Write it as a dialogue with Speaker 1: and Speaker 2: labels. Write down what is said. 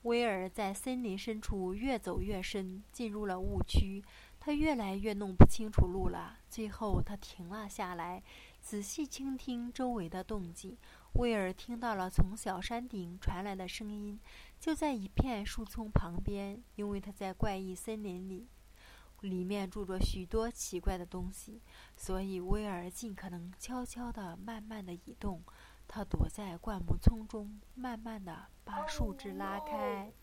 Speaker 1: 威尔在森林深处越走越深，进入了误区。他越来越弄不清楚路了。最后，他停了下来，仔细倾听周围的动静。威尔听到了从小山顶传来的声音，就在一片树丛旁边。因为他在怪异森林里面住着许多奇怪的东西，所以威尔尽可能悄悄地、慢慢地移动。他躲在灌木丛中，慢慢地把树枝拉开。